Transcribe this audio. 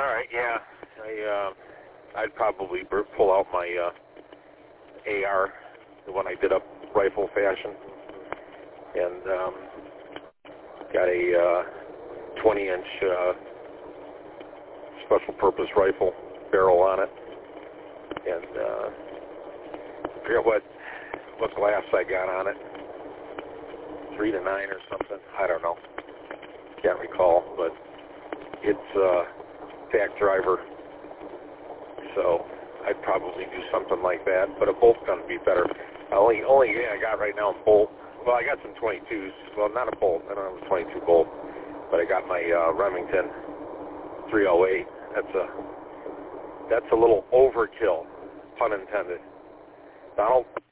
right, yeah. I'd probably pull out my AR, the one I did up rifle fashion, and got a 20-inch special purpose rifle barrel on it, and I forget what glass I got on it, 3 to 9 or something. I don't know. Can't recall, but it's tack driver, so I'd probably do something like that. But a bolt gun would be better. Only thing I got right now is bolt. Well, I got some 22s. Well, not a bolt. I don't have a 22 bolt, but I got my Remington 308. That's a little overkill, pun intended. Donald.